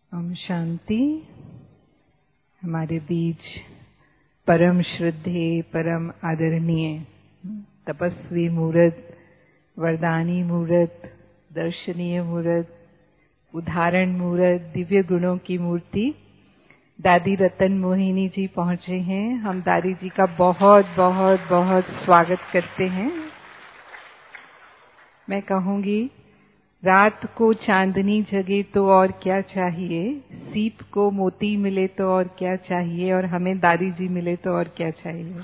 ओम शांति। हमारे बीच परम श्रद्धे परम आदरणीय तपस्वी मूर्त, वरदानी मूर्त, दर्शनीय मूर्त, उदाहरण मूर्त, दिव्य गुणों की मूर्ति दादी रतन मोहिनी जी पहुंचे हैं। हम दादी जी का बहुत बहुत बहुत स्वागत करते हैं। मैं कहूंगी, रात को चांदनी जगे तो और क्या चाहिए, सीप को मोती मिले तो और क्या चाहिए, और हमें दादी जी मिले तो और क्या चाहिए।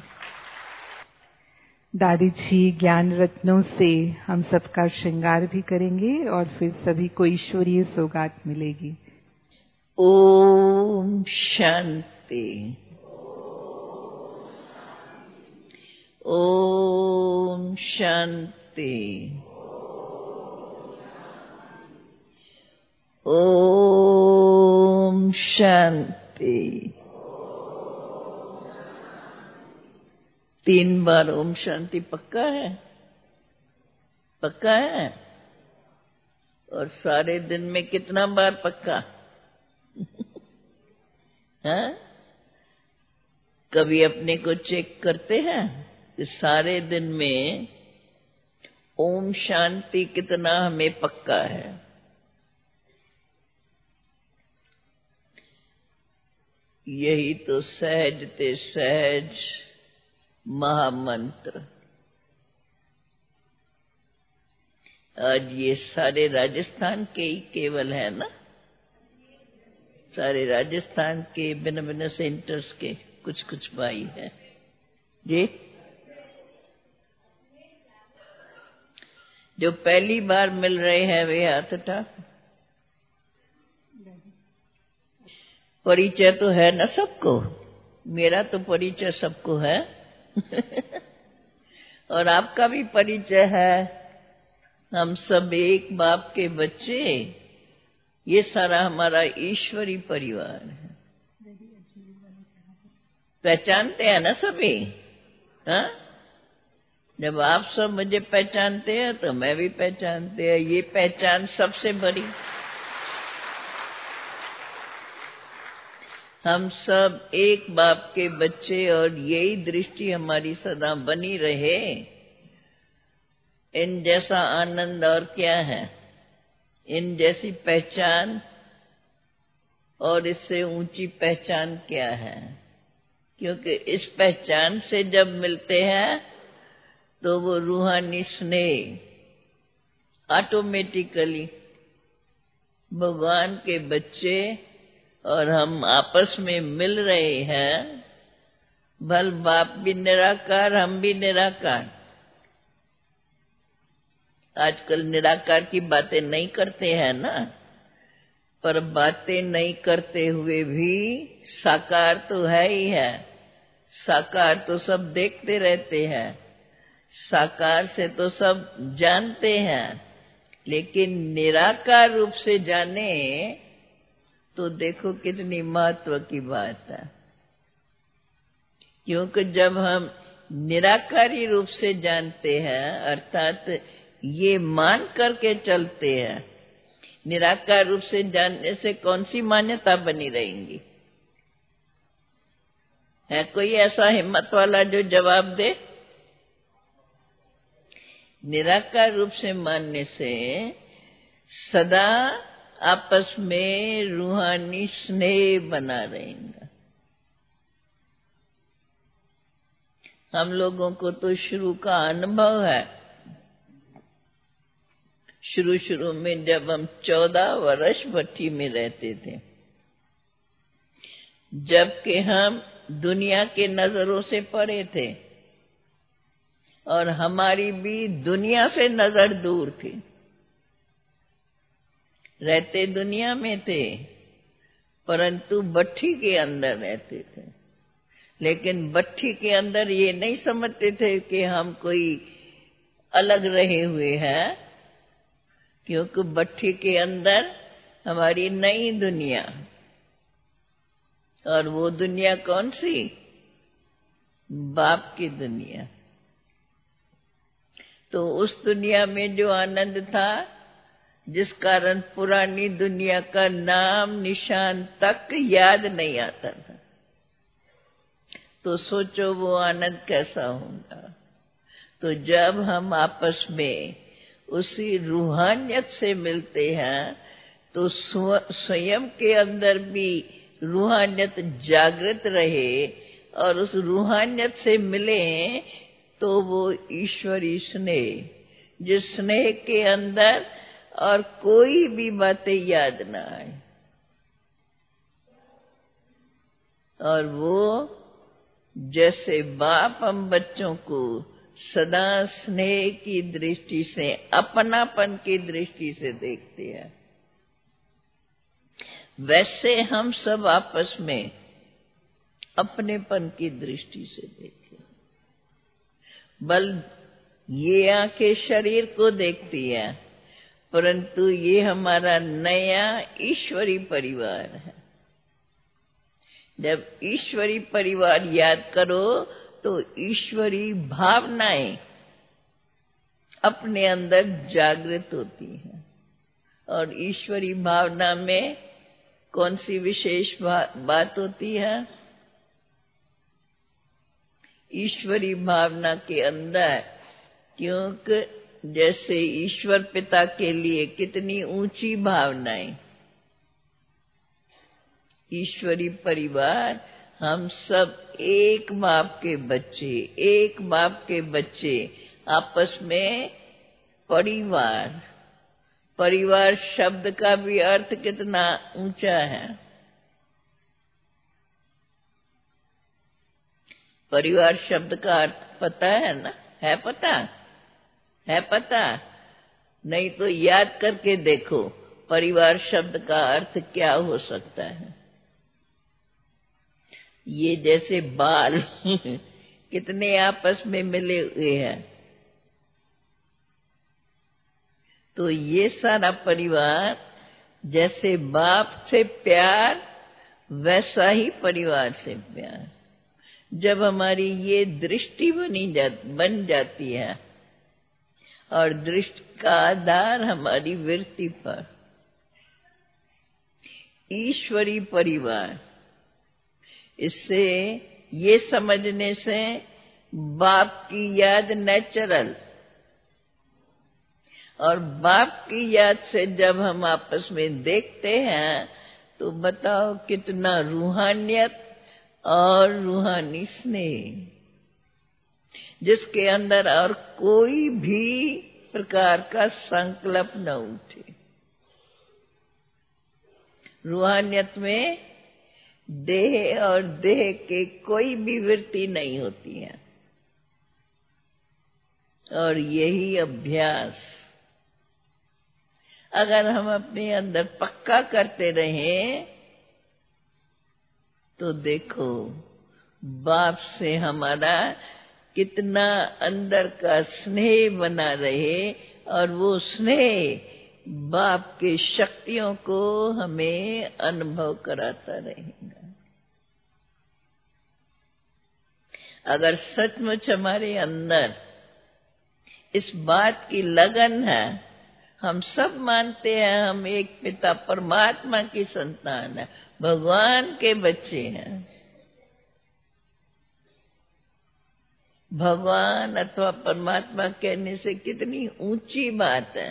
दादी जी ज्ञान रत्नों से हम सबका श्रृंगार भी करेंगे और फिर सभी को ईश्वरीय सौगात मिलेगी। ओम शांति। ओम शांति। ओम शांति। 3 बार ओम शांति पक्का है? पक्का है? और सारे दिन में कितना बार पक्का? हाँ? कभी अपने को चेक करते हैं कि सारे दिन में ओम शांति कितना हमें पक्का है? यही तो सहज ते सहज महामंत्र। आज ये सारे राजस्थान के ही केवल है ना? सारे राजस्थान के भिन्न भिन्न सेंटर्स के कुछ कुछ भाई हैं जी। जो पहली बार मिल रहे हैं वे हाथ उठा। परिचय तो है ना सबको? मेरा तो परिचय सबको है और आपका भी परिचय है। हम सब एक बाप के बच्चे, ये सारा हमारा ईश्वरी परिवार है। पहचानते हैं ना सभी? हाँ? जब आप सब मुझे पहचानते हैं तो मैं भी पहचानते हैं। ये पहचान सबसे बड़ी। हम सब एक बाप के बच्चे और यही दृष्टि हमारी सदा बनी रहे। इन जैसा आनंद और क्या है? इन जैसी पहचान और इससे ऊंची पहचान क्या है? क्योंकि इस पहचान से जब मिलते हैं तो वो रूहानी स्नेह ऑटोमेटिकली भगवान के बच्चे और हम आपस में मिल रहे हैं। भल बाप भी निराकार, हम भी निराकार। आजकल निराकार की बातें नहीं करते हैं ना, पर बातें नहीं करते हुए भी साकार तो है ही है। साकार तो सब देखते रहते हैं, साकार से तो सब जानते हैं, लेकिन निराकार रूप से जाने तो देखो कितनी महत्व की बात है। क्योंकि जब हम निराकारी रूप से जानते हैं, अर्थात ये मान करके चलते हैं, निराकार रूप से जानने से कौन सी मान्यता बनी रहेंगी? है कोई ऐसा हिम्मत वाला जो जवाब दे? निराकार रूप से मानने से सदा आपस में रूहानी स्नेह बना रहेगा। हम लोगों को तो शुरू का अनुभव है। शुरू में जब हम 14 वर्ष भट्टी में रहते थे, जबकि हम दुनिया के नजरों से परे थे और हमारी भी दुनिया से नजर दूर थी। रहते दुनिया में थे परंतु भट्टी के अंदर रहते थे। लेकिन भट्टी के अंदर ये नहीं समझते थे कि हम कोई अलग रहे हुए हैं, क्योंकि भट्टी के अंदर हमारी नई दुनिया, और वो दुनिया कौन सी? बाप की दुनिया। तो उस दुनिया में जो आनंद था जिस कारण पुरानी दुनिया का नाम निशान तक याद नहीं आता था। तो सोचो वो आनंद कैसा होगा। तो जब हम आपस में उसी रूहानियत से मिलते हैं तो स्वयं के अंदर भी रूहानियत जागृत रहे और उस रूहानियत से मिले तो वो ईश्वरी स्नेह, जिस स्नेह के अंदर और कोई भी बातें याद ना आए, और वो जैसे बाप हम बच्चों को सदा स्नेह की दृष्टि से, अपनापन की दृष्टि से देखते हैं, वैसे हम सब आपस में अपनेपन की दृष्टि से देखें। बल ये आंखें शरीर को देखती है, परंतु ये हमारा नया ईश्वरी परिवार है। जब ईश्वरी परिवार याद करो तो ईश्वरी भावनाएं अपने अंदर जागृत होती हैं। और ईश्वरी भावना में कौन सी विशेष बात होती है? ईश्वरी भावना के अंदर, क्योंकि जैसे ईश्वर पिता के लिए कितनी ऊंची भावनाएं, ईश्वरी परिवार हम सब एक बाप के बच्चे, एक बाप के बच्चे आपस में परिवार। परिवार शब्द का भी अर्थ कितना ऊंचा है। परिवार शब्द का अर्थ पता है ना? है पता? है पता? नहीं तो याद करके देखो परिवार शब्द का अर्थ क्या हो सकता है। ये जैसे बाल कितने आपस में मिले हुए हैं, तो ये सारा परिवार जैसे बाप से प्यार वैसा ही परिवार से प्यार। जब हमारी ये दृष्टि बन जाती है, और दृष्टि का आधार हमारी वृत्ति पर, ईश्वरी परिवार, इससे ये समझने से बाप की याद नेचुरल, और बाप की याद से जब हम आपस में देखते हैं तो बताओ कितना रूहानियत और रूहानी स्नेह, जिसके अंदर और कोई भी प्रकार का संकल्प न उठे। रूहानियत में देह और देह के कोई भी वृत्ति नहीं होती है। और यही अभ्यास अगर हम अपने अंदर पक्का करते रहें तो देखो बाप से हमारा कितना अंदर का स्नेह बना रहे, और वो स्नेह बाप की शक्तियों को हमें अनुभव कराता रहेगा। अगर सचमुच हमारे अंदर इस बात की लगन है, हम सब मानते हैं हम एक पिता परमात्मा की संतान है, भगवान के बच्चे हैं। भगवान अथवा परमात्मा कहने से कितनी ऊंची बात है।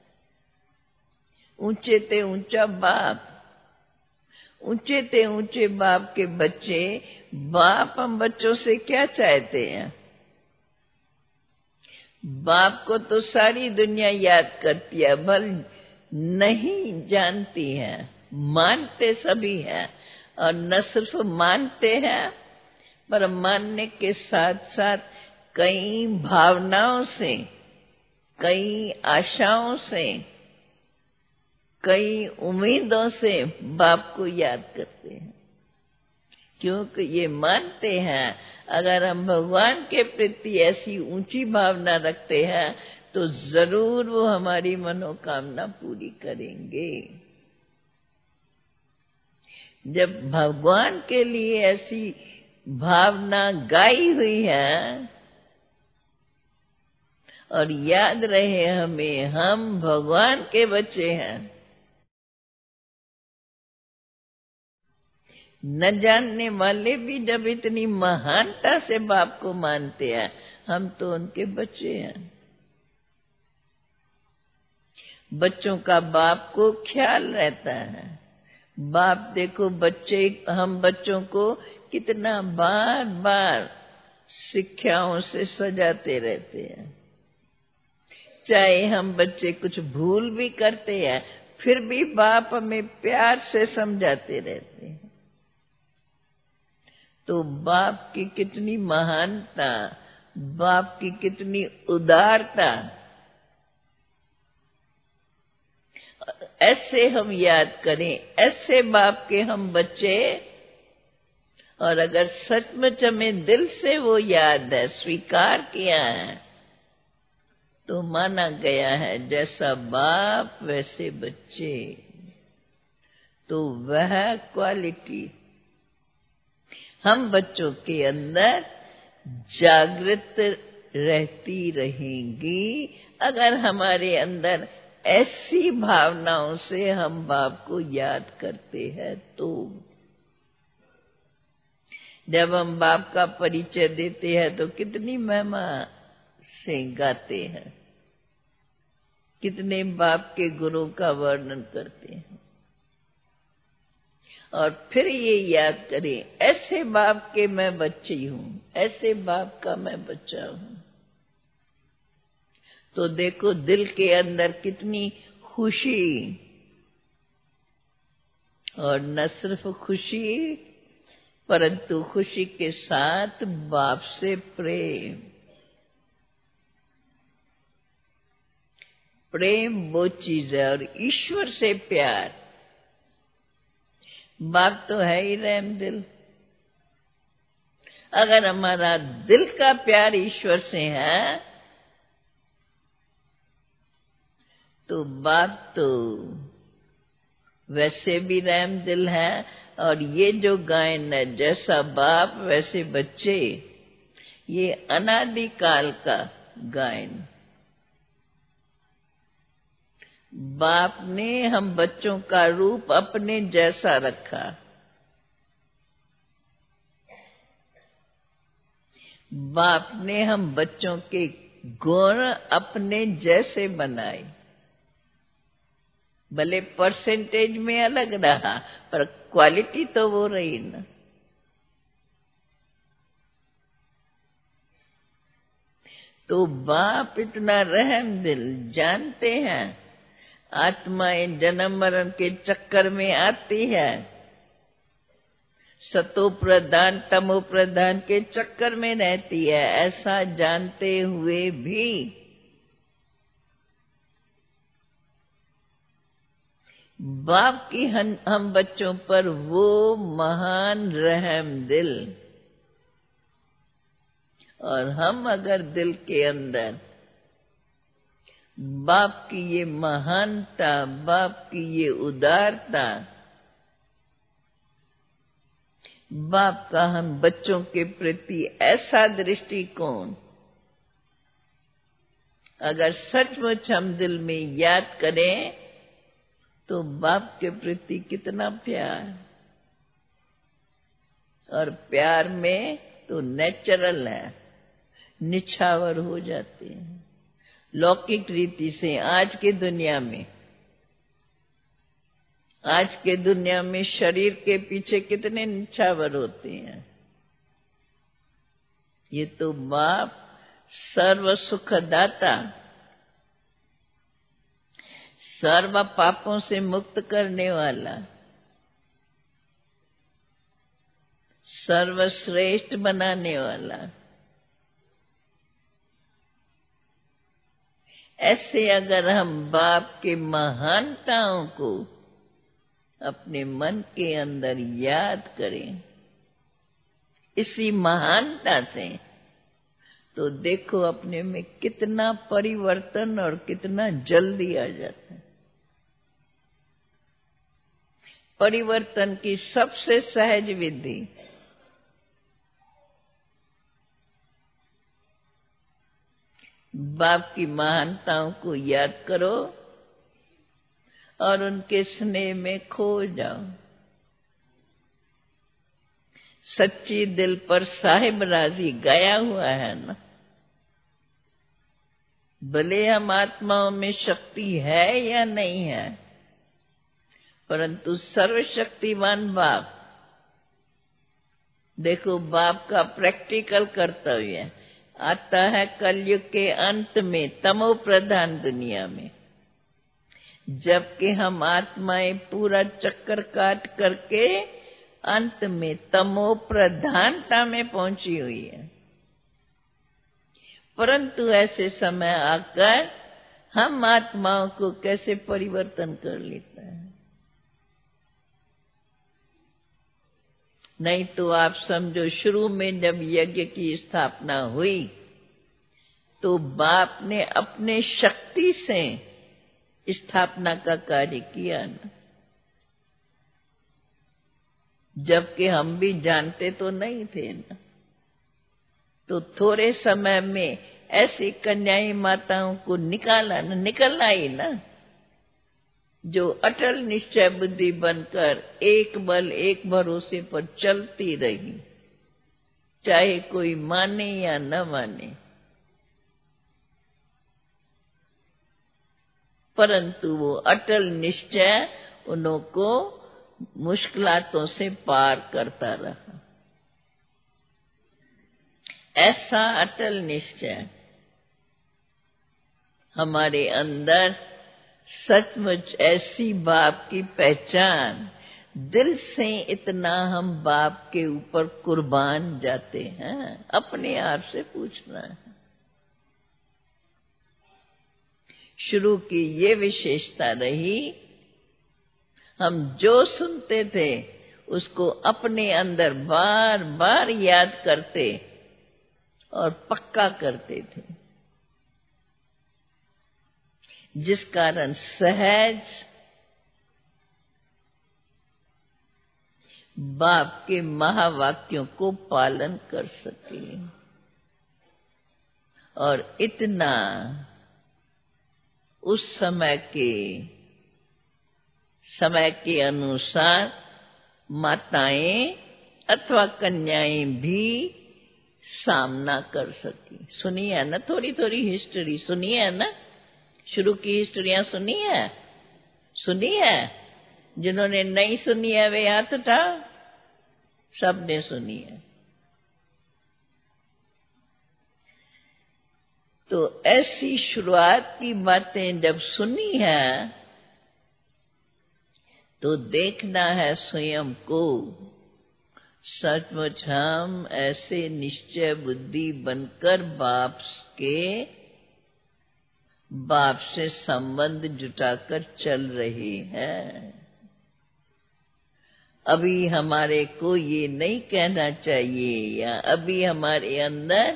ऊंचे ते ऊंचा बाप, ऊंचे ते ऊंचे बाप के बच्चे। बाप हम बच्चों से क्या चाहते हैं? बाप को तो सारी दुनिया याद करती है, भल नहीं जानती है, मानते सभी हैं। और न सिर्फ मानते हैं, पर मानने के साथ साथ कई भावनाओं से, कई आशाओं से, कई उम्मीदों से बाप को याद करते हैं। क्योंकि ये मानते हैं अगर हम भगवान के प्रति ऐसी ऊंची भावना रखते हैं तो जरूर वो हमारी मनोकामना पूरी करेंगे। जब भगवान के लिए ऐसी भावना गाई हुई है और याद रहे हमें, हम भगवान के बच्चे हैं। न जानने वाले भी जब इतनी महानता से बाप को मानते हैं, हम तो उनके बच्चे हैं। बच्चों का बाप को ख्याल रहता है। बाप देखो हम बच्चों को कितना बार बार शिक्षाओं से सजाते रहते हैं। चाहे हम बच्चे कुछ भूल भी करते हैं, फिर भी बाप हमें प्यार से समझाते रहते हैं। तो बाप की कितनी महानता, बाप की कितनी उदारता, ऐसे हम याद करें, ऐसे बाप के हम बच्चे। और अगर सचमुच हमें दिल से वो याद है, स्वीकार किया है, तो माना गया है जैसा बाप वैसे बच्चे। तो वह क्वालिटी हम बच्चों के अंदर जागृत रहती रहेंगी, अगर हमारे अंदर ऐसी भावनाओं से हम बाप को याद करते हैं। तो जब हम बाप का परिचय देते हैं तो कितनी महिमा से गाते हैं, कितने बाप के गुणों का वर्णन करते हैं। और फिर ये याद करें, ऐसे बाप के मैं बच्ची हूं, ऐसे बाप का मैं बच्चा हूं। तो देखो दिल के अंदर कितनी खुशी, और न सिर्फ खुशी परंतु खुशी के साथ बाप से प्रेम। प्रेम वो चीज है, और ईश्वर से प्यार। बाप तो है ही रहम दिल। अगर हमारा दिल का प्यार ईश्वर से है, तो बाप तो वैसे भी रहम दिल है। और ये जो गायन है, जैसा बाप वैसे बच्चे, ये अनादिकाल का गायन। बाप ने हम बच्चों का रूप अपने जैसा रखा। बाप ने हम बच्चों के गुण अपने जैसे बनाए। भले परसेंटेज में अलग रहा, पर क्वालिटी तो वो रही ना। तो बाप इतना रहम दिल, जानते हैं आत्माएं जन्म मरण के चक्कर में आती है, सतो प्रधान तमो प्रधान के चक्कर में रहती है। ऐसा जानते हुए भी बाप की हम बच्चों पर वो महान रहम दिल। और हम अगर दिल के अंदर बाप की ये महानता, बाप की ये उदारता, बाप का हम बच्चों के प्रति ऐसा दृष्टिकोण अगर सचमुच हम दिल में याद करें, तो बाप के प्रति कितना प्यार। और प्यार में तो नेचुरल है, निछावर हो जाते हैं। लौकिक रीति से आज के दुनिया में शरीर के पीछे कितने निछावर होते हैं। ये तो बाप सर्व सुखदाता, सर्व पापों से मुक्त करने वाला, सर्वश्रेष्ठ बनाने वाला। ऐसे अगर हम बाप के महानताओं को अपने मन के अंदर याद करें, इसी महानता से, तो देखो अपने में कितना परिवर्तन और कितना जल्दी आ जाता है। परिवर्तन की सबसे सहज विधि बाप की महानताओं को याद करो और उनके स्नेह में खो जाओ। सच्ची दिल पर साहिब राजी गाया हुआ है ना। भले हम आत्माओं में शक्ति है या नहीं है, परंतु सर्वशक्तिमान बाप, देखो बाप का प्रैक्टिकल कर्तव्य आता है कलयुग के अंत में, तमो प्रधान दुनिया में, जबकि हम आत्माएं पूरा चक्कर काट करके अंत में तमो प्रधानता में पहुंची हुई है। परंतु ऐसे समय आकर हम आत्माओं को कैसे परिवर्तन कर लेता है। नहीं तो आप समझो, शुरू में जब यज्ञ की स्थापना हुई तो बाप ने अपने शक्ति से स्थापना का कार्य किया ना, जबकि हम भी जानते तो नहीं थे ना। तो थोड़े समय में ऐसी कन्याई माताओं को निकलना ही ना, जो अटल निश्चय बुद्धि बनकर एक बल एक भरोसे पर चलती रही, चाहे कोई माने या न माने। परंतु वो अटल निश्चय उनको मुश्किलातों से पार करता रहा। ऐसा अटल निश्चय हमारे अंदर, सचमुच ऐसी बाप की पहचान, दिल से इतना हम बाप के ऊपर कुर्बान जाते हैं, अपने आप से पूछना है। शुरू की ये विशेषता रही, हम जो सुनते थे उसको अपने अंदर बार बार याद करते और पक्का करते थे, जिस कारण सहज बाप के महावाक्यों को पालन कर सके। और इतना उस समय के अनुसार माताएं अथवा कन्याएं भी सामना कर सकी। सुनी है ना, थोड़ी थोड़ी हिस्ट्री सुनी है ना, शुरू की हिस्ट्रियां सुनी है। जिन्होंने नहीं सुनी है वे हाथ उठाओ। सबने सुनी है। तो ऐसी शुरुआत की बातें जब सुनी है तो देखना है स्वयं को, सचमुच हम ऐसे निश्चय बुद्धि बनकर बाप से संबंध जुटाकर चल रहे हैं। अभी हमारे को ये नहीं कहना चाहिए, या अभी हमारे अंदर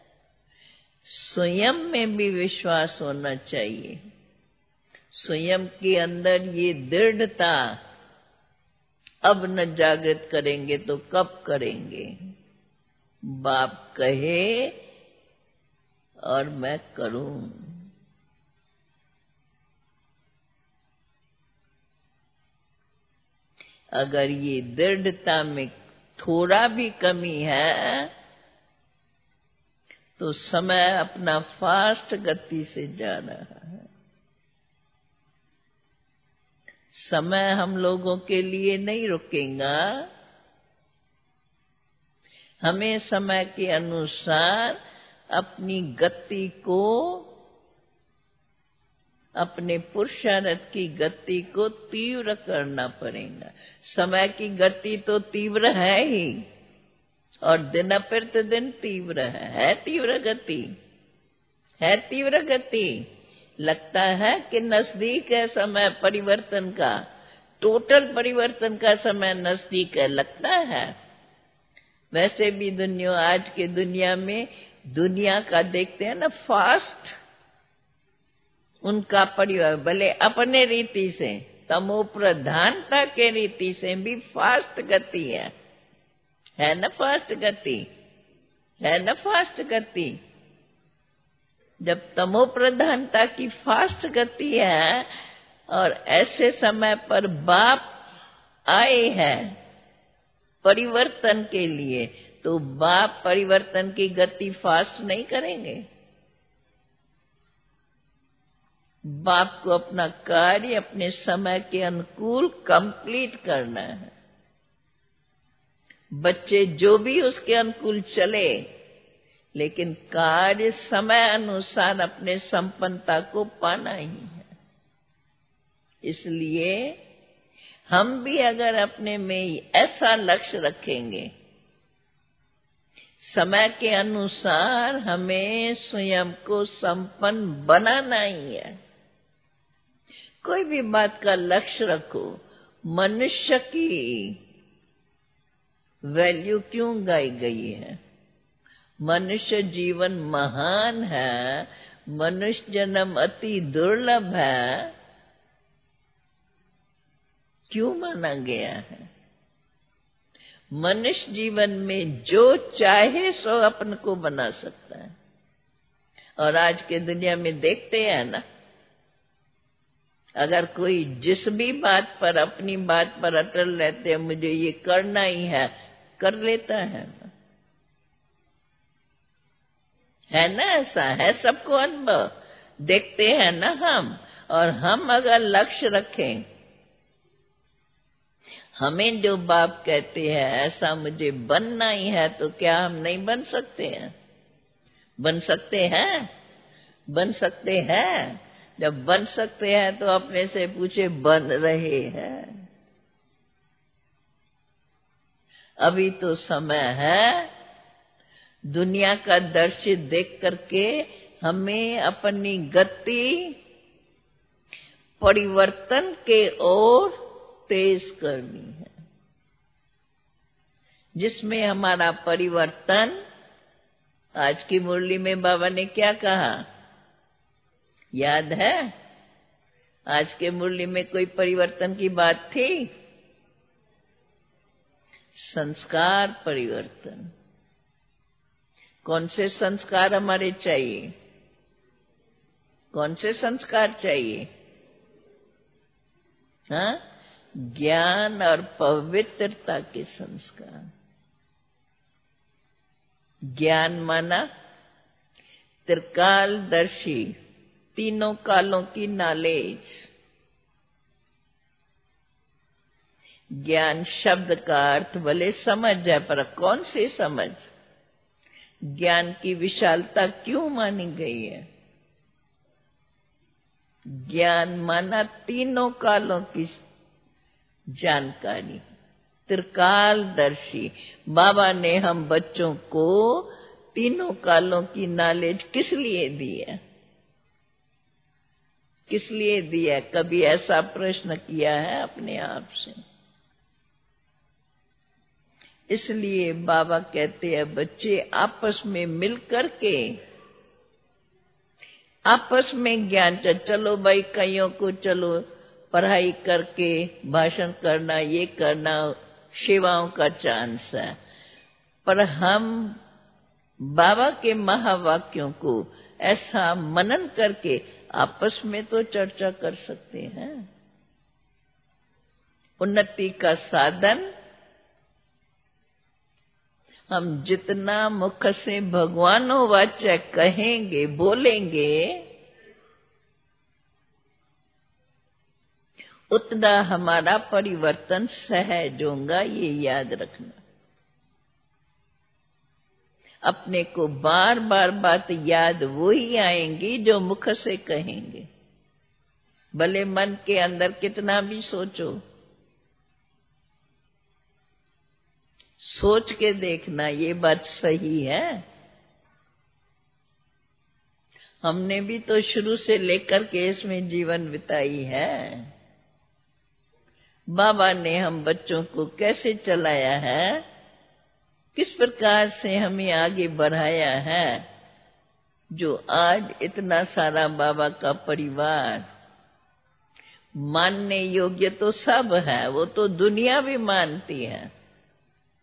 स्वयं में भी विश्वास होना चाहिए। स्वयं के अंदर ये दृढ़ता अब न जागृत करेंगे तो कब करेंगे। बाप कहे और मैं करूं। अगर ये दृढ़ता में थोड़ा भी कमी है तो समय अपना फास्ट गति से जा रहा है। समय हम लोगों के लिए नहीं रुकेगा। हमें समय के अनुसार अपनी गति को, अपने पुरुषार्थ की गति को तीव्र करना पड़ेगा। समय की गति तो तीव्र है ही, और दिन प्रतिदिन तीव्र है तीव्र गति, है तीव्र गति। लगता है कि नजदीक है समय परिवर्तन का, टोटल परिवर्तन का समय नजदीक है, लगता है। वैसे भी आज के दुनिया में दुनिया का देखते हैं ना फास्ट, उनका परिवर्तन भले अपने रीति से, तमो प्रधानता के रीति से भी फास्ट गति है ना, फास्ट गति है ना, फास्ट गति। जब तमो प्रधानता की फास्ट गति है और ऐसे समय पर बाप आए हैं परिवर्तन के लिए, तो बाप परिवर्तन की गति फास्ट नहीं करेंगे। बाप को अपना कार्य अपने समय के अनुकूल कंप्लीट करना है। बच्चे जो भी उसके अनुकूल चले, लेकिन कार्य समय अनुसार अपने संपन्नता को पाना ही है। इसलिए हम भी अगर अपने में ऐसा लक्ष्य रखेंगे, समय के अनुसार हमें स्वयं को संपन्न बनाना ही है। कोई भी बात का लक्ष्य रखो। मनुष्य की वैल्यू क्यों गाई गई है? मनुष्य जीवन महान है, मनुष्य जन्म अति दुर्लभ है, क्यों माना गया है? मनुष्य जीवन में जो चाहे सो अपन को बना सकता है। और आज के दुनिया में देखते हैं ना, अगर कोई जिस भी बात पर अपनी बात पर अटल रहते हैं, मुझे ये करना ही है, कर लेता है ना? ऐसा है, सबको अनुभव देखते हैं ना हम। और हम अगर लक्ष्य रखें, हमें जो बाप कहते हैं ऐसा मुझे बनना ही है, तो क्या हम नहीं बन सकते हैं? बन सकते हैं, बन सकते हैं। जब बन सकते हैं तो अपने से पूछे, बन रहे हैं? अभी तो समय है दुनिया का दृश्य देख करके हमें अपनी गति परिवर्तन के ओर तेज करनी है, जिसमें हमारा परिवर्तन, आज की मुरली में बाबा ने क्या कहा याद है? आज के मुरली में कोई परिवर्तन की बात थी? संस्कार परिवर्तन। कौन से संस्कार हमारे चाहिए? कौन से संस्कार चाहिए? हाँ, ज्ञान और पवित्रता के संस्कार। ज्ञान माना त्रिकालदर्शी, तीनों कालों की नॉलेज। ज्ञान शब्द का अर्थ भले समझ है, पर कौन सी समझ? ज्ञान की विशालता क्यों मानी गई है? ज्ञान माना तीनों कालों की जानकारी, त्रिकालदर्शी। बाबा ने हम बच्चों को तीनों कालों की नॉलेज किस लिए दी है? किस लिए दी है? कभी ऐसा प्रश्न किया है अपने आप से? इसलिए बाबा कहते हैं बच्चे आपस में मिलकर के, आपस में ज्ञान, चलो भाई कईयों को चलो पढ़ाई करके भाषण करना, ये करना, सेवाओं का चांस है, पर हम बाबा के महावाक्यों को ऐसा मनन करके आपस में तो चर्चा कर सकते हैं। उन्नति का साधन हम जितना मुख से भगवानों वाच्य कहेंगे, बोलेंगे, उतना हमारा परिवर्तन सहज होगा। ये याद रखना। अपने को बार बार बात याद वो ही आएंगी जो मुख से कहेंगे, भले मन के अंदर कितना भी सोचो। सोच के देखना ये बात सही है। हमने भी तो शुरू से लेकर के इसमें जीवन बिताई है। बाबा ने हम बच्चों को कैसे चलाया है, किस प्रकार से हमें आगे बढ़ाया है, जो आज इतना सारा बाबा का परिवार मानने योग्य तो सब है, वो तो दुनिया भी मानती है।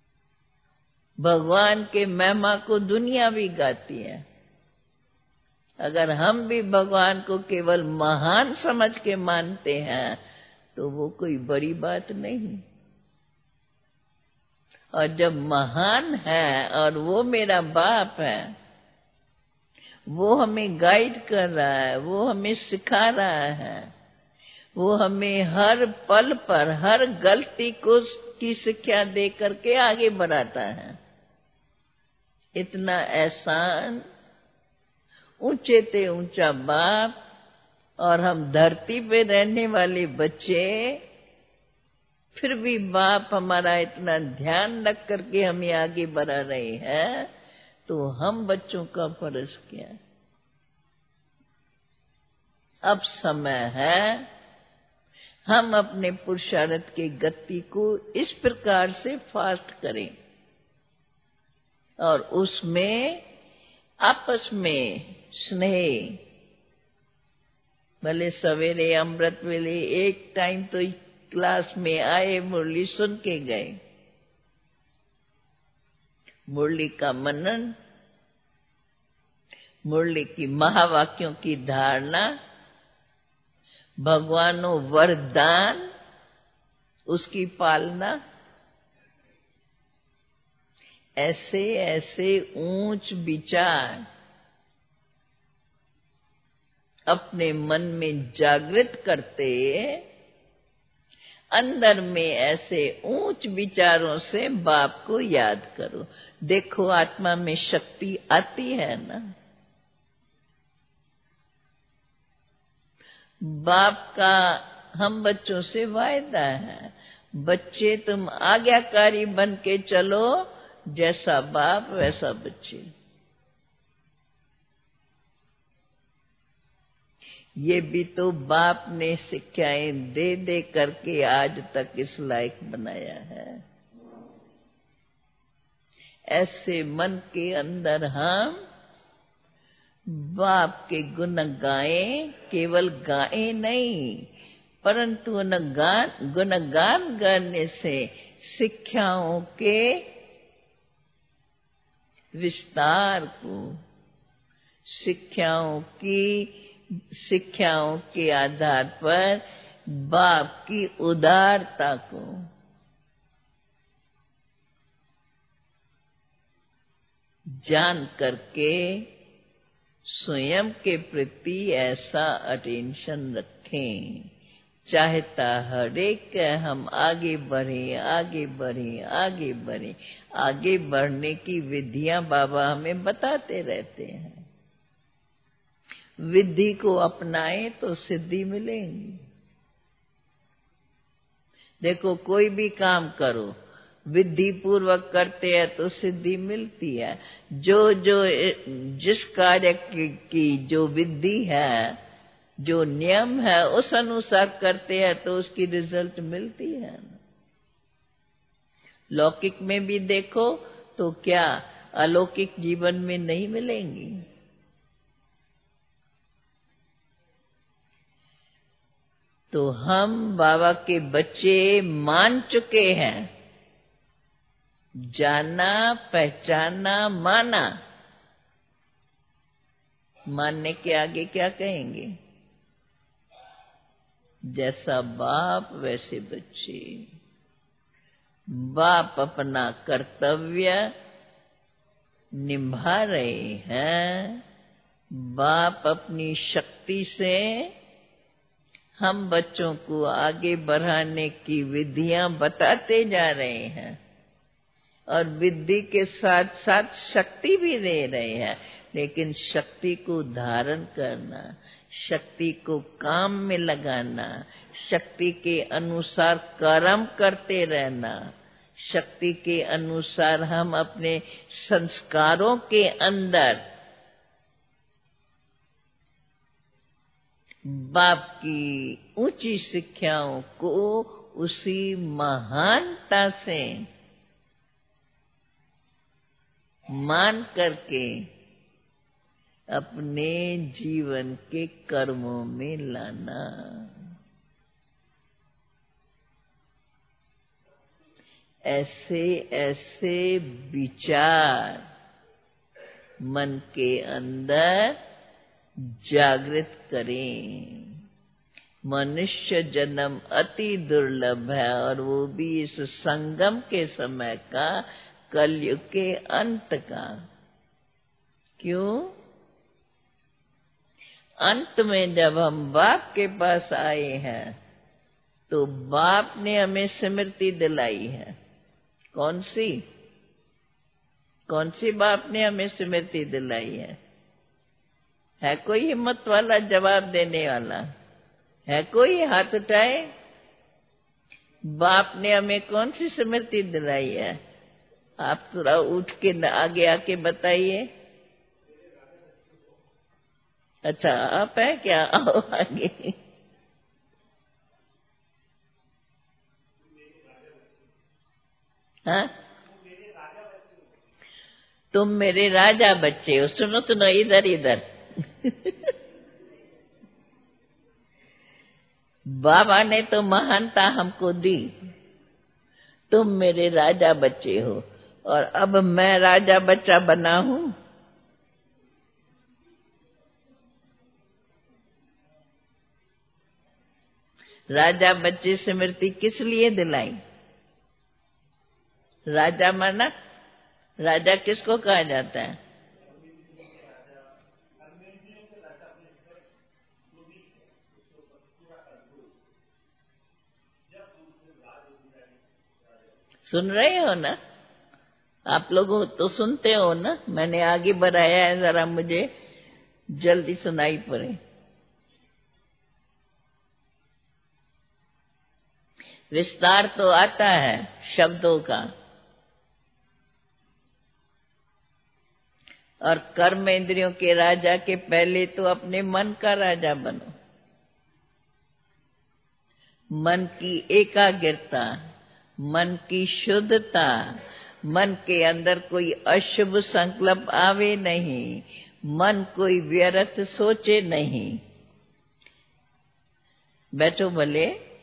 भगवान के महिमा को दुनिया भी गाती है। अगर हम भी भगवान को केवल महान समझ के मानते हैं तो वो कोई बड़ी बात नहीं। और जब महान है और वो मेरा बाप है, वो हमें गाइड कर रहा है, वो हमें सिखा रहा है, वो हमें हर पल पर हर गलती को की शिक्षा दे करके आगे बढ़ाता है। इतना एहसान, ऊंचे ते ऊंचा बाप, और हम धरती पे रहने वाले बच्चे, फिर भी बाप हमारा इतना ध्यान रख करके हमें आगे बढ़ा रहे हैं, तो हम बच्चों का फर्ज क्या? अब समय है हम अपने पुरुषार्थ की गति को इस प्रकार से फास्ट करें और उसमें आपस में स्नेह, भले सवेरे अमृत वेले एक टाइम तो क्लास में आए, मुरली सुन के गए, मुरली का मनन, मुरली की महावाक्यों की धारणा, भगवानो वरदान, उसकी पालना, ऐसे ऐसे ऊंच विचार अपने मन में जागृत करते, अंदर में ऐसे ऊंच विचारों से बाप को याद करो। देखो आत्मा में शक्ति आती है ना। बाप का हम बच्चों से वायदा है, बच्चे तुम आज्ञाकारी बन के चलो, जैसा बाप वैसा बच्चे। ये भी तो बाप ने शिक्षाएं दे दे करके आज तक इस लायक बनाया है। ऐसे मन के अंदर हम बाप के गुण गाएं, केवल गाएं नहीं, परंतु गुणगान करने से शिक्षाओं के विस्तार को, शिक्षाओं के आधार पर बाप की उदारता को जान करके स्वयं के प्रति ऐसा अटेंशन रखें, चाहता हर एक हम आगे बढ़े, आगे बढ़े, आगे बढ़े। आगे बढ़ने की विधियां बाबा हमें बताते रहते हैं। विधि को अपनाएं तो सिद्धि मिलेगी। देखो कोई भी काम करो, विधि पूर्वक करते हैं तो सिद्धि मिलती है। जिस कार्य की जो विधि है, जो नियम है, उस अनुसार करते हैं तो उसकी रिजल्ट मिलती है। लौकिक में भी देखो तो क्या अलौकिक जीवन में नहीं मिलेंगी? तो हम बाबा के बच्चे मान चुके हैं, जाना, पहचाना, माना। मानने के आगे क्या कहेंगे? जैसा बाप वैसे बच्चे। बाप अपना कर्तव्य निभा रहे हैं, बाप अपनी शक्ति से हम बच्चों को आगे बढ़ाने की विधियां बताते जा रहे हैं और विधि के साथ साथ शक्ति भी दे रहे हैं। लेकिन शक्ति को धारण करना, शक्ति को काम में लगाना, शक्ति के अनुसार कर्म करते रहना, शक्ति के अनुसार हम अपने संस्कारों के अंदर बाप की ऊंची शिक्षाओं को उसी महानता से मान करके अपने जीवन के कर्मों में लाना। ऐसे ऐसे विचार मन के अंदर जागृत करें। मनुष्य जन्म अति दुर्लभ है, और वो भी इस संगम के समय का, कलयुग के अंत का। क्यों? अंत में जब हम बाप के पास आए हैं तो बाप ने हमें स्मृति दिलाई है। कौन सी? कौन सी बाप ने हमें स्मृति दिलाई है? है कोई हिम्मत वाला जवाब देने वाला? है कोई? हाथ उठाए। बाप ने हमें कौन सी स्मृति दिलाई है? आप थोड़ा उठ के आगे आके बताइए। अच्छा, आप है क्या? आओ आगे। हाँ, तुम मेरे राजा बच्चे हो। सुनो सुनो, इधर इधर। बाबा ने तो महानता हमको दी, तुम मेरे राजा बच्चे हो, और अब मैं राजा बच्चा बना हूं। राजा बच्चे स्मृति किस लिए दिलाई? राजा माना, राजा किसको कहा जाता है? सुन रहे हो ना आप लोग? तो सुनते हो ना? मैंने आगे बढ़ाया है, जरा मुझे जल्दी सुनाई पड़े। विस्तार तो आता है शब्दों का, और कर्म इंद्रियों के राजा के पहले तो अपने मन का राजा बनो। मन की एकाग्रता, मन की शुद्धता, मन के अंदर कोई अशुभ संकल्प आवे नहीं, मन कोई व्यर्थ सोचे नहीं। बैठो भले।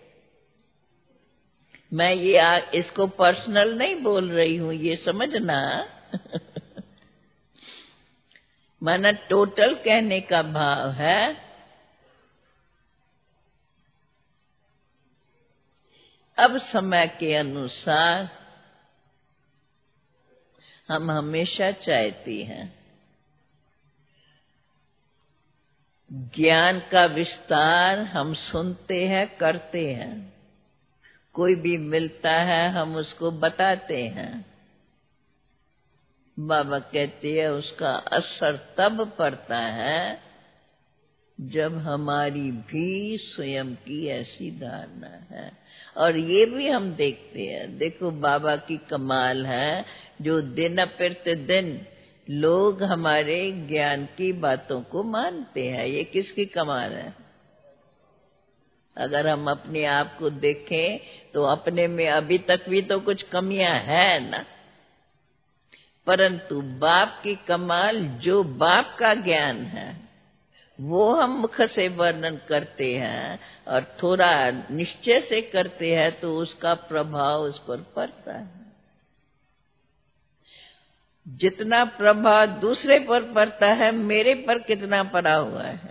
मैं ये इसको पर्सनल नहीं बोल रही हूं, ये समझना। माना टोटल कहने का भाव है अब समय के अनुसार हम हमेशा चाहते हैं ज्ञान का विस्तार। हम सुनते हैं, करते हैं, कोई भी मिलता है हम उसको बताते हैं। बाबा कहते हैं उसका असर तब पड़ता है जब हमारी भी स्वयं की ऐसी धारणा है। और ये भी हम देखते हैं, देखो बाबा की कमाल है, जो दिन प्रतिदिन लोग हमारे ज्ञान की बातों को मानते हैं। ये किसकी कमाल है? अगर हम अपने आप को देखें तो अपने में अभी तक भी तो कुछ कमियां हैं ना, परंतु बाप की कमाल, जो बाप का ज्ञान है वो हम मुख से वर्णन करते हैं और थोड़ा निश्चय से करते हैं तो उसका प्रभाव उस पर पड़ता है। जितना प्रभाव दूसरे पर पड़ता है, मेरे पर कितना पड़ा हुआ है?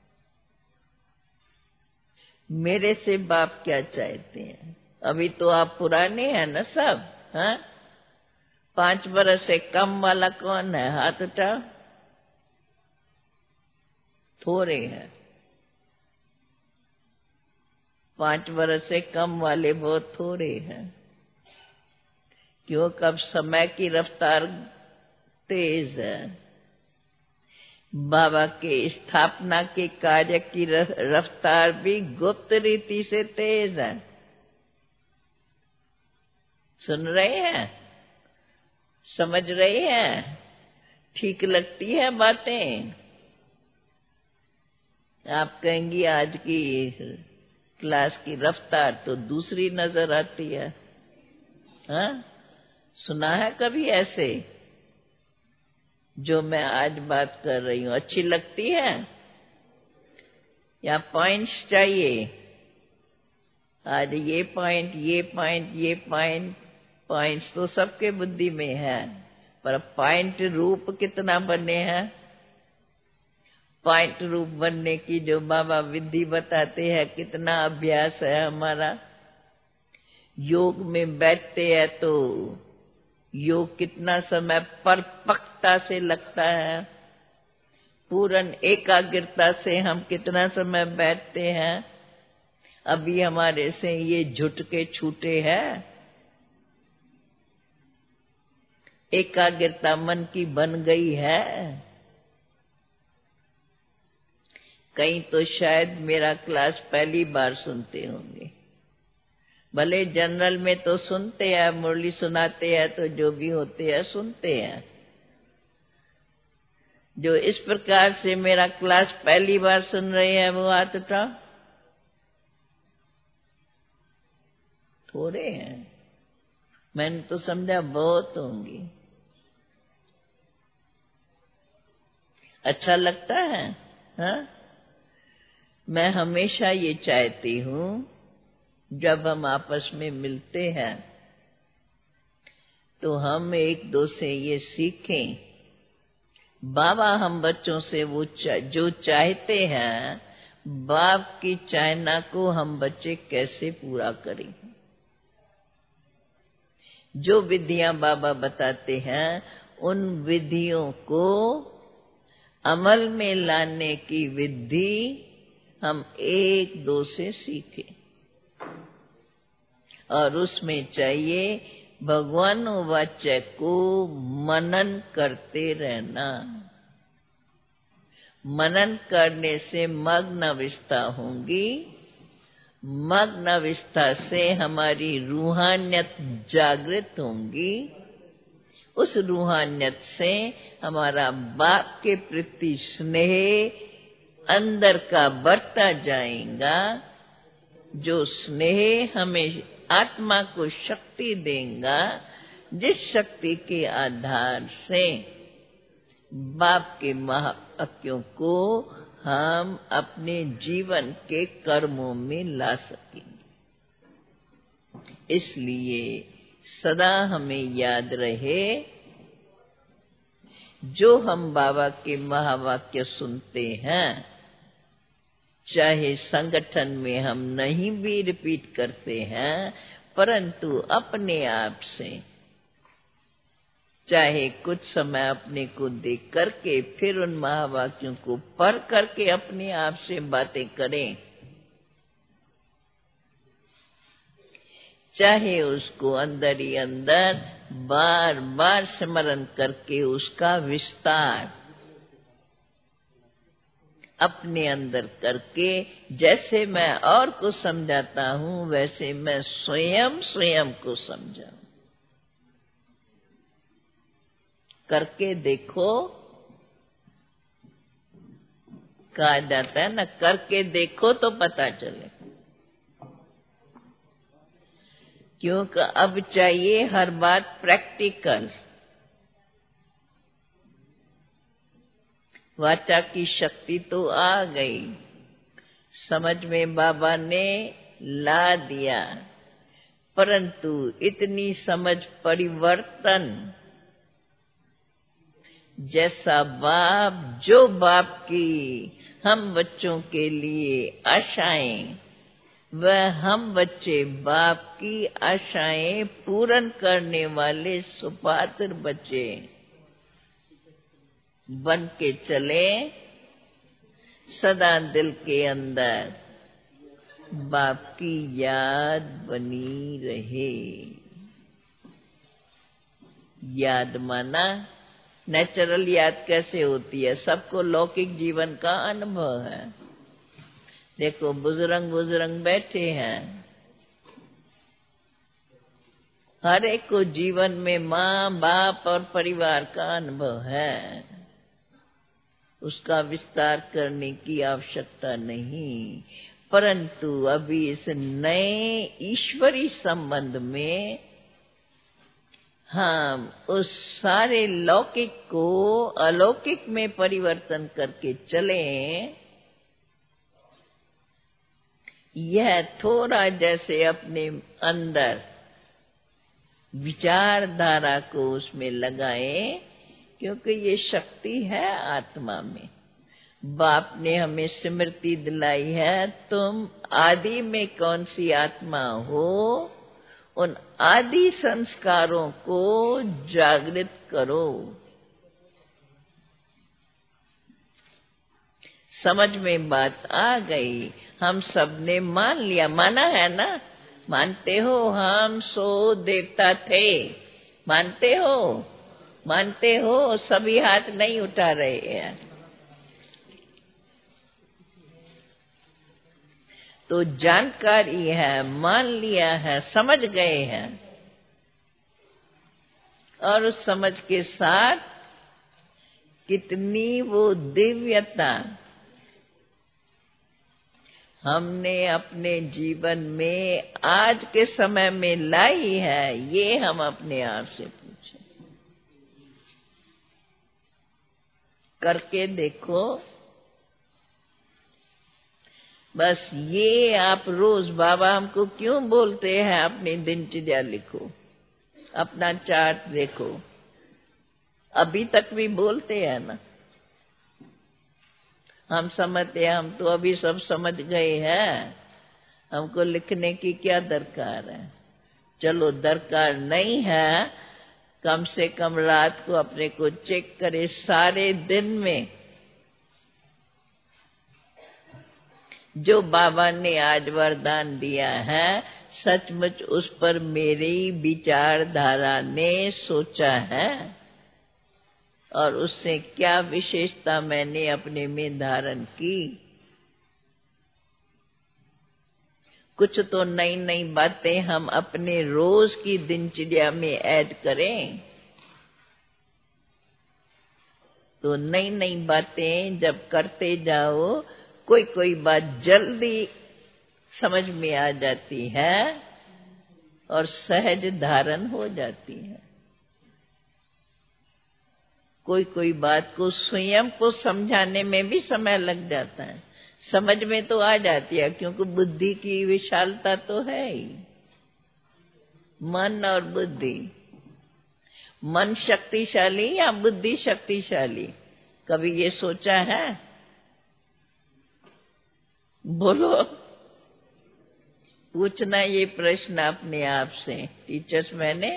मेरे से बाप क्या चाहते हैं? अभी तो आप पुराने हैं ना सब, हाँ? 5 बरस से कम वाला कौन है? हाथ उठाओ। थोड़े हैं। 5 बरस से कम वाले बहुत थोड़े हैं। क्यों? कब समय की रफ्तार तेज है। बाबा के स्थापना के कार्य की रफ्तार भी गुप्त रीति से तेज है। सुन रहे हैं? समझ रहे हैं? ठीक लगती है बातें? आप कहेंगी आज की क्लास की रफ्तार तो दूसरी नजर आती है। हाँ? सुना है कभी ऐसे? जो मैं आज बात कर रही हूं अच्छी लगती है या पॉइंट्स चाहिए? आज ये पॉइंट, ये पॉइंट, ये पॉइंट, पॉइंट्स तो सबके बुद्धि में है, पर पॉइंट रूप कितना बने हैं? पॉइंट रूप बनने की जो बाबा विधि बताते हैं, कितना अभ्यास है हमारा। योग में बैठते हैं तो योग कितना समय परपक्वता से लगता है, पूर्ण एकाग्रता से हम कितना समय बैठते हैं। अभी हमारे से ये झुटके छूटे हैं, एकाग्रता मन की बन गई है। कहीं तो शायद मेरा क्लास पहली बार सुनते होंगे, भले जनरल में तो सुनते हैं, मुरली सुनाते हैं तो जो भी होते हैं सुनते हैं। जो इस प्रकार से मेरा क्लास पहली बार सुन रहे हैं वो हाथ उठाओ। थोड़े हैं, मैंने तो समझा बहुत होंगी। अच्छा लगता है, हाँ? मैं हमेशा ये चाहती हूं जब हम आपस में मिलते हैं तो हम एक दो से ये सीखें। बाबा हम बच्चों से वो जो चाहते हैं, बाप की चाहना को हम बच्चे कैसे पूरा करें। जो विधियां बाबा बताते हैं उन विधियों को अमल में लाने की विधि हम एक दो से सीखें। और उसमें चाहिए भगवान वाक्य को मनन करते रहना। मनन करने से मग्न अवस्था होंगी, मग्न अवस्था से हमारी रूहानियत जागृत होंगी। उस रूहानियत से हमारा बाप के प्रति स्नेह अंदर का बढ़ता जाएगा। जो स्नेह हमें आत्मा को शक्ति देगा, जिस शक्ति के आधार से बाप के महावाक्यों को हम अपने जीवन के कर्मों में ला सकेंगे। इसलिए सदा हमें याद रहे, जो हम बाबा के महावाक्य सुनते हैं, चाहे संगठन में हम नहीं भी रिपीट करते हैं, परंतु अपने आप से चाहे कुछ समय अपने को देख करके फिर उन महावाक्यों को पढ़ करके अपने आप से बातें करें, चाहे उसको अंदर ही अंदर बार बार स्मरण करके उसका विस्तार अपने अंदर करके, जैसे मैं और को समझाता हूं वैसे मैं स्वयं को समझाऊं। करके देखो, कहा जाता है ना, करके देखो तो पता चले। क्योंकि अब चाहिए हर बात प्रैक्टिकल। वाचा की शक्ति तो आ गई, समझ में बाबा ने ला दिया, परंतु इतनी समझ परिवर्तन जैसा बाप, जो बाप की हम बच्चों के लिए आशाएं, वह हम बच्चे बाप की आशाएं पूर्ण करने वाले सुपात्र बच्चे बन के चले। सदा दिल के अंदर बाप की याद बनी रहे। याद माना नेचुरल याद कैसे होती है, सबको लौकिक जीवन का अनुभव है। देखो बुजुर्ग बैठे हैं, हर एक को जीवन में माँ बाप और परिवार का अनुभव है, उसका विस्तार करने की आवश्यकता नहीं। परंतु अभी इस नए ईश्वरी संबंध में हम उस सारे लौकिक को अलौकिक में परिवर्तन करके चले। यह थोड़ा जैसे अपने अंदर विचारधारा को उसमें लगाए, क्योंकि ये शक्ति है आत्मा में। बाप ने हमें स्मृति दिलाई है, तुम आदि में कौन सी आत्मा हो, उन आदि संस्कारों को जागृत करो। समझ में बात आ गई। हम सब ने मान लिया, माना है ना? मानते हो हम 100 देवता थे? मानते हो? मानते हो? सभी हाथ नहीं उठा रहे हैं। तो जानकारी है, मान लिया है, समझ गए हैं। और उस समझ के साथ कितनी वो दिव्यता हमने अपने जीवन में आज के समय में लाई है, ये हम अपने आप से पूछें। करके देखो। बस ये आप रोज, बाबा हमको क्यों बोलते हैं अपनी दिनचर्या लिखो, अपना चार्ट देखो, अभी तक भी बोलते हैं ना। हम समझते हैं हम तो अभी सब समझ गए हैं, हमको लिखने की क्या दरकार है। चलो दरकार नहीं है, कम से कम रात को अपने को चेक करे, सारे दिन में जो बाबा ने आज वरदान दिया है, सचमुच उस पर मेरी विचारधारा ने सोचा है और उससे क्या विशेषता मैंने अपने में धारण की। कुछ तो नई नई बातें हम अपने रोज की दिनचर्या में ऐड करें, तो नई नई बातें जब करते जाओ, कोई कोई बात जल्दी समझ में आ जाती है और सहज धारण हो जाती है। कोई कोई बात को स्वयं को समझाने में भी समय लग जाता है, समझ में तो आ जाती है, क्योंकि बुद्धि की विशालता तो है ही। मन और बुद्धि, मन शक्तिशाली या बुद्धि शक्तिशाली, कभी ये सोचा है? बोलो, पूछना ये प्रश्न अपने आप से। टीचर्स मैंने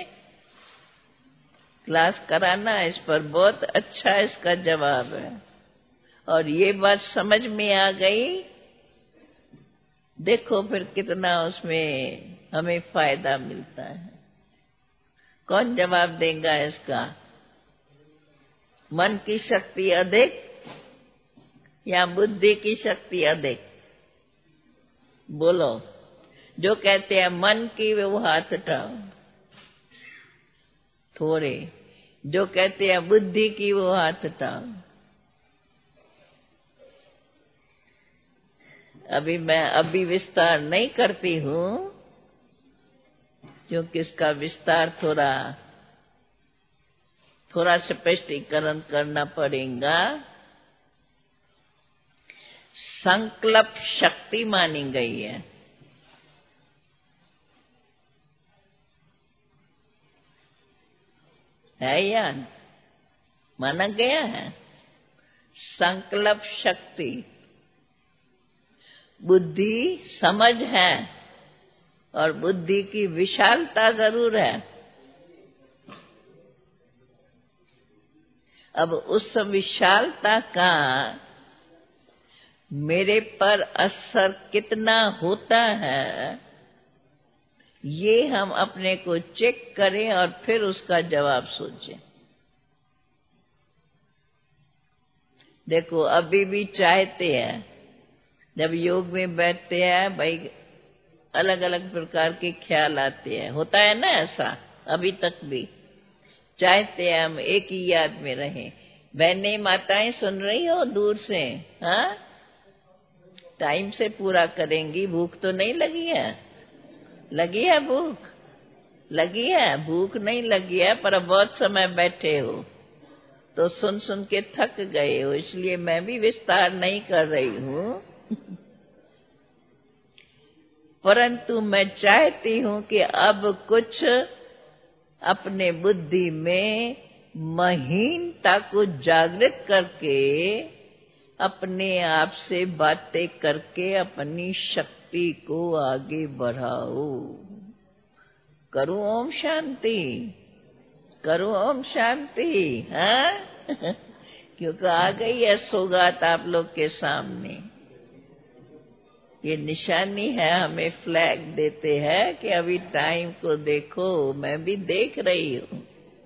क्लास कराना इस पर, बहुत अच्छा इसका जवाब है। और ये बात समझ में आ गई, देखो फिर कितना उसमें हमें फायदा मिलता है। कौन जवाब देगा इसका? मन की शक्ति अधिक या बुद्धि की शक्ति अधिक? बोलो। जो कहते हैं मन की, वो हाथ उठाओ थोड़े। जो कहते हैं बुद्धि की, वो हाथ उठाओ। अभी विस्तार नहीं करती हूं, क्योंकि इसका विस्तार थोड़ा स्पष्टीकरण करना पड़ेगा। संकल्प शक्ति मानी गई है या माना गया है? संकल्प शक्ति, बुद्धि समझ है और बुद्धि की विशालता जरूर है। अब उस विशालता का मेरे पर असर कितना होता है, ये हम अपने को चेक करें और फिर उसका जवाब सोचें। देखो अभी भी चाहते हैं, जब योग में बैठते हैं भाई, अलग अलग प्रकार के ख्याल आते हैं, होता है ना ऐसा? अभी तक भी चाहते हैं हम एक ही याद में रहें। बहनें माताएं सुन रही हो दूर से? हाँ, टाइम से पूरा करेंगी। भूख तो नहीं लगी है? लगी है भूख? लगी है, भूख नहीं लगी है, पर बहुत समय बैठे हो तो सुन सुन के थक गए हो, इसलिए मैं भी विस्तार नहीं कर रही हूं। परंतु मैं चाहती हूं कि अब कुछ अपने बुद्धि में महीनता को जागृत करके अपने आप से बातें करके अपनी शक्ति को आगे बढ़ाओ। करो ओम शांति, करो ओम शांति। हाँ क्योंकि आ गई है सौगात आप लोग के सामने। ये निशानी है, हमें फ्लैग देते हैं कि अभी टाइम को देखो। मैं भी देख रही हूं,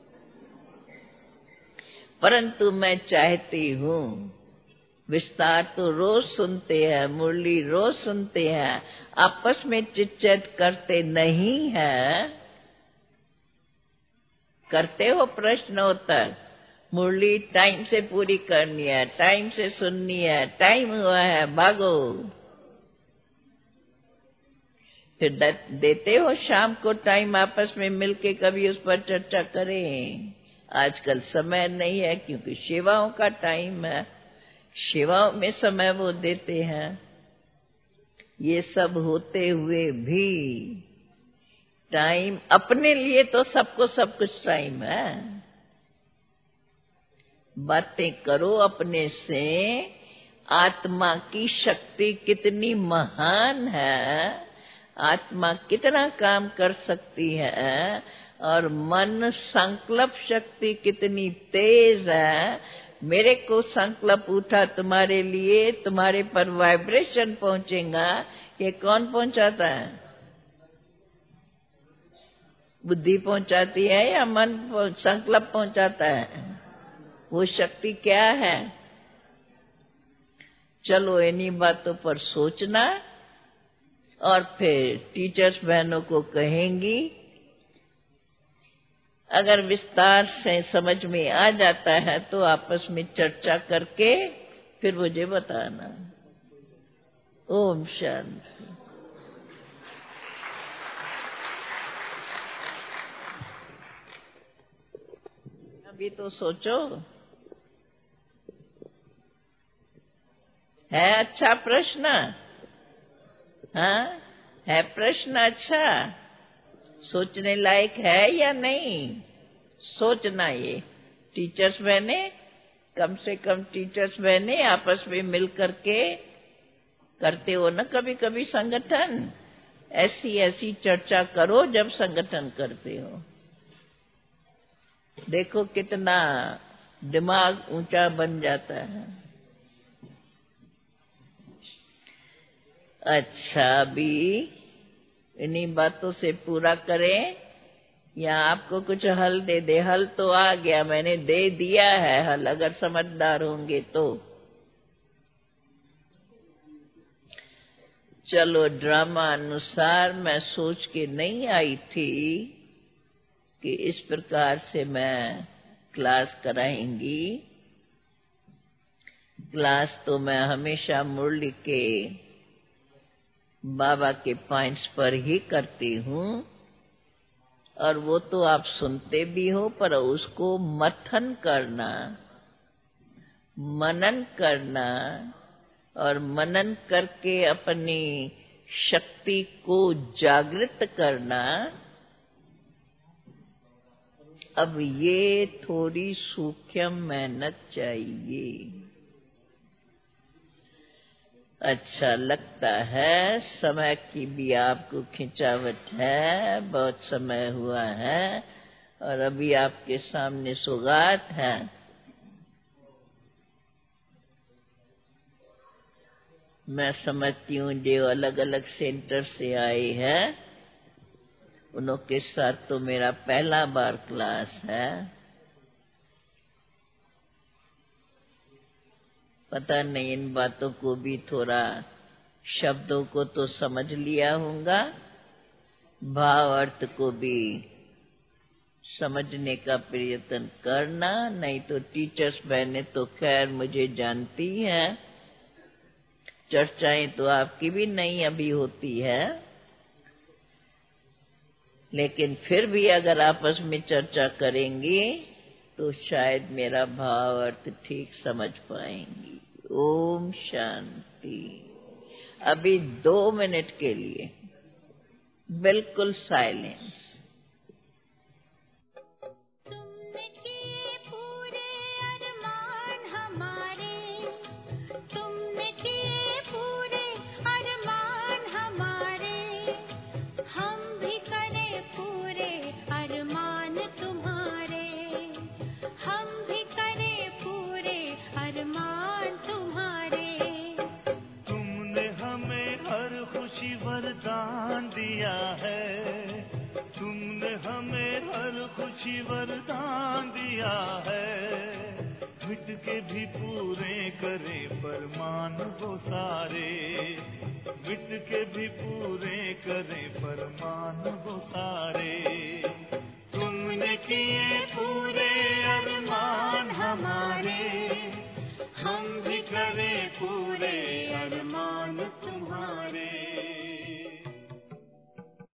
परंतु मैं चाहती हूं, विस्तार तो रोज सुनते हैं, मुरली रोज सुनते हैं, आपस में चिट-चैट करते नहीं है। करते हो प्रश्नोत्तर? मुरली टाइम से पूरी करनी है, टाइम से सुननी है, टाइम हुआ है, भागो। फिर देते हो शाम को टाइम, आपस में मिलके कभी उस पर चर्चा करें। आजकल समय नहीं है क्योंकि सेवाओं का टाइम है, सेवाओं में समय वो देते हैं। ये सब होते हुए भी टाइम अपने लिए तो सबको सब कुछ टाइम है। बातें करो अपने से, आत्मा की शक्ति कितनी महान है, आत्मा कितना काम कर सकती है, और मन संकल्प शक्ति कितनी तेज है। मेरे को संकल्प उठा तुम्हारे लिए, तुम्हारे पर वाइब्रेशन पहुंचेगा, ये कौन पहुंचाता है? बुद्धि पहुंचाती है या मन संकल्प पहुंचाता है? वो शक्ति क्या है? चलो इन्हीं बातों पर सोचना, और फिर टीचर्स बहनों को कहेंगी, अगर विस्तार से समझ में आ जाता है तो आपस में चर्चा करके फिर मुझे बताना। ओम शांति। अभी तो सोचो, है अच्छा प्रश्न? हाँ है प्रश्न अच्छा? सोचने लायक है या नहीं? सोचना। ये टीचर्स बहने, कम से कम टीचर्स बहने आपस में मिल करके करते हो ना कभी कभी संगठन, ऐसी ऐसी चर्चा करो जब संगठन करते हो। देखो कितना दिमाग ऊंचा बन जाता है। अच्छा, अभी इन्हीं बातों से पूरा करें या आपको कुछ हल दे दे? हल तो आ गया, मैंने दे दिया है हल, अगर समझदार होंगे तो। चलो, ड्रामा अनुसार मैं सोच के नहीं आई थी कि इस प्रकार से मैं क्लास कराएंगी। क्लास तो मैं हमेशा मुरली के बाबा के पॉइंट्स पर ही करती हूँ, और वो तो आप सुनते भी हो, पर उसको मथन करना, मनन करना, और मनन करके अपनी शक्ति को जागृत करना, अब ये थोड़ी सूक्ष्म मेहनत चाहिए। अच्छा लगता है, समय की भी आपको खिंचावट है, बहुत समय हुआ है, और अभी आपके सामने सौगात है। मैं समझती हूँ जो अलग अलग सेंटर से आए हैं, उनके साथ तो मेरा पहला बार क्लास है। पता नहीं, इन बातों को भी थोड़ा शब्दों को तो समझ लिया होगा, भाव अर्थ को भी समझने का प्रयत्न करना। नहीं तो टीचर्स बहनें तो खैर मुझे जानती हैं, चर्चाएं तो आपकी भी नहीं अभी होती है, लेकिन फिर भी अगर आपस में चर्चा करेंगी तो शायद मेरा भाव अर्थ ठीक समझ पाएंगी। ओम शांति। अभी 2 मिनट के लिए बिल्कुल साइलेंस। खुशी वरदान दिया है, तुमने हमें हर खुशी वरदान दिया है। मिट के भी पूरे करे फरमान वो सारे, मिट के भी पूरे करे फरमान वो सारे। तुमने किए पूरे अरमान हमारे, हम भी करें पूरे अरमान